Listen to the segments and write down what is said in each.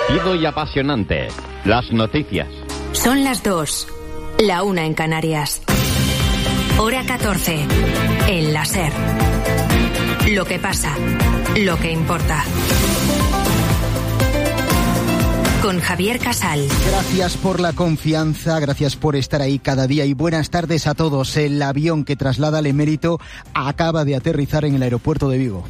Divertido y apasionante. Las noticias. Son las 2, la 1 en Canarias. Hora 14, en la SER. Lo que pasa, lo que importa. Con Javier Casal. Gracias por la confianza, gracias por estar ahí cada día y buenas tardes a todos. El avión que traslada al emérito acaba de aterrizar en el aeropuerto de Vigo.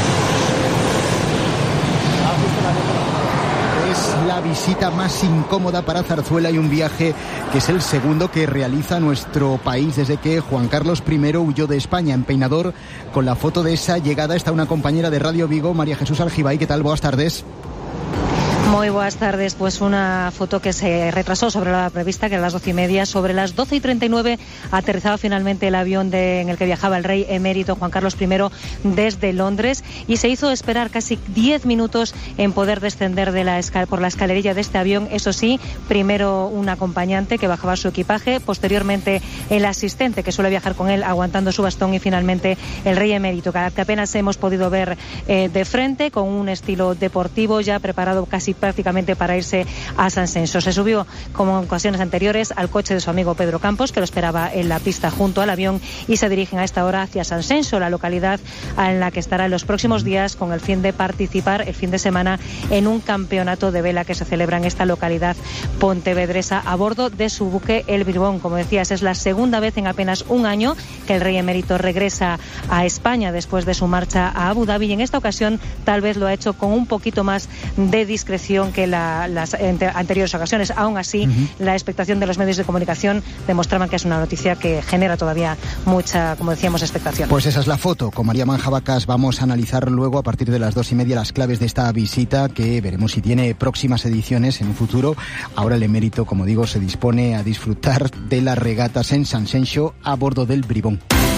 Es la visita más incómoda para Zarzuela y un viaje que es el segundo que realiza nuestro país desde que Juan Carlos I huyó de España. En Peinador, con la foto de esa llegada, está una compañera de Radio Vigo, María Jesús Aljibay. ¿Qué tal? Buenas tardes. Muy buenas tardes. Pues una foto que se retrasó sobre la prevista, que a las 12:30. Sobre las 12:39 aterrizaba finalmente el avión en el que viajaba el rey emérito Juan Carlos I desde Londres, y se hizo esperar casi 10 minutos en poder descender por la escalerilla de este avión. Eso sí, primero un acompañante que bajaba su equipaje, posteriormente el asistente que suele viajar con él aguantando su bastón, y finalmente el rey emérito, que apenas hemos podido ver de frente, con un estilo deportivo ya preparado casi prácticamente para irse a San Senso. Se subió, como en ocasiones anteriores, al coche de su amigo Pedro Campos, que lo esperaba en la pista junto al avión, y se dirigen a esta hora hacia San Senso, la localidad en la que estará en los próximos días con el fin de participar el fin de semana en un campeonato de vela que se celebra en esta localidad pontevedresa a bordo de su buque el Bribón. Como decías, es la segunda vez en apenas un año que el rey emérito regresa a España después de su marcha a Abu Dhabi, y en esta ocasión tal vez lo ha hecho con un poquito más de discreción que las anteriores ocasiones. Aún así, la expectación de los medios de comunicación demostraban que es una noticia que genera todavía mucha, como decíamos, expectación. Pues esa es la foto. Con María Manjabacas vamos a analizar luego, a partir de las 2:30, las claves de esta visita, que veremos si tiene próximas ediciones en un futuro. Ahora el emérito, como digo, se dispone a disfrutar de las regatas en San Senso a bordo del Bribón.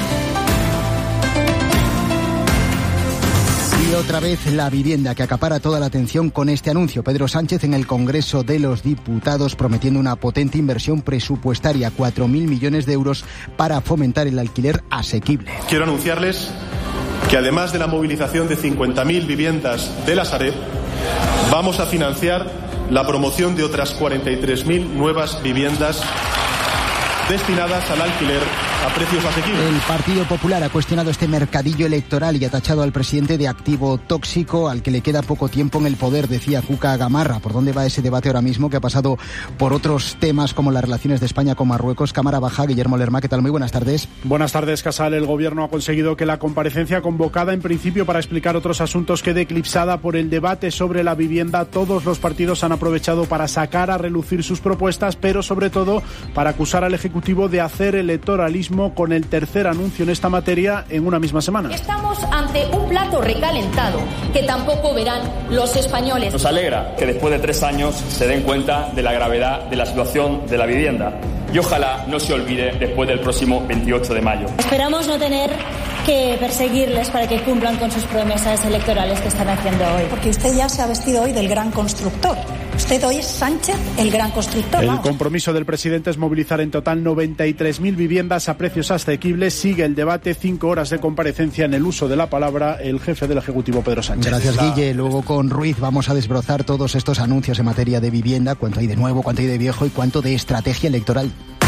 Y otra vez la vivienda, que acapara toda la atención con este anuncio. Pedro Sánchez en el Congreso de los Diputados prometiendo una potente inversión presupuestaria, 4.000 millones de euros para fomentar el alquiler asequible. Quiero anunciarles que además de la movilización de 50.000 viviendas de la Sareb, vamos a financiar la promoción de otras 43.000 nuevas viviendas destinadas al alquiler a precios asequibles. El Partido Popular ha cuestionado este mercadillo electoral y ha tachado al presidente de activo tóxico al que le queda poco tiempo en el poder, decía Cuca Gamarra. ¿Por dónde va ese debate ahora mismo, que ha pasado por otros temas como las relaciones de España con Marruecos? Cámara Baja, Guillermo Lerma, ¿qué tal? Muy buenas tardes. Buenas tardes, Casal. El Gobierno ha conseguido que la comparecencia convocada en principio para explicar otros asuntos quede eclipsada por el debate sobre la vivienda. Todos los partidos han aprovechado para sacar a relucir sus propuestas, pero sobre todo para acusar al Ejecutivo de hacer electoralismo, con el tercer anuncio en esta materia en una misma semana. Estamos ante un plato recalentado que tampoco verán los españoles. Nos alegra que después de 3 años se den cuenta de la gravedad de la situación de la vivienda, y ojalá no se olvide después del próximo 28 de mayo. Esperamos no tener que perseguirles para que cumplan con sus promesas electorales que están haciendo hoy. Porque usted ya se ha vestido hoy del gran constructor. Usted hoy es Sánchez, el gran constructor. El compromiso del presidente es movilizar en total 93.000 viviendas a precios asequibles. Sigue el debate, 5 horas de comparecencia en el uso de la palabra el jefe del Ejecutivo, Pedro Sánchez. Gracias, Guille. Luego con Ruiz vamos a desbrozar todos estos anuncios en materia de vivienda, cuánto hay de nuevo, cuánto hay de viejo y cuánto de estrategia electoral.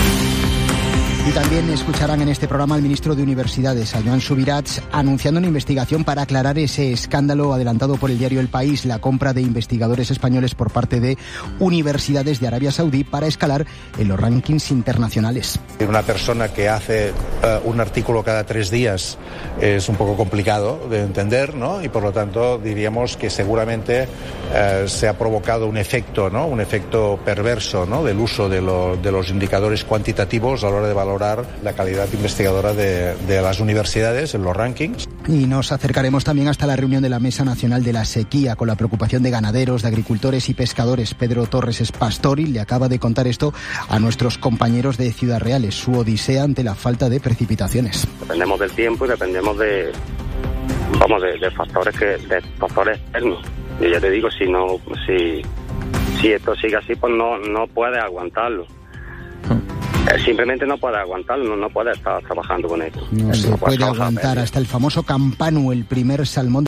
Y también escucharán en este programa al ministro de Universidades, a Joan Subirats, anunciando una investigación para aclarar ese escándalo adelantado por el diario El País, la compra de investigadores españoles por parte de universidades de Arabia Saudí para escalar en los rankings internacionales. Una persona que hace un artículo cada 3 días es un poco complicado de entender, ¿no? Y por lo tanto diríamos que seguramente se ha provocado un efecto, ¿no? Un efecto perverso, ¿no? Del uso de los indicadores cuantitativos a la hora de valorar la calidad investigadora de las universidades en los rankings. Y nos acercaremos también hasta la reunión de la Mesa Nacional de la Sequía, con la preocupación de ganaderos, de agricultores y pescadores. Pedro Torres es pastor y le acaba de contar esto a nuestros compañeros de Ciudad Real. Es su odisea ante la falta de precipitaciones. Dependemos del tiempo y dependemos de factores externos. Y ya te digo, si esto sigue así, pues no puedes aguantarlo. Simplemente no puede aguantarlo, no puede estar trabajando con esto. No se puede aguantar. Hasta el famoso campanu, el primer salmón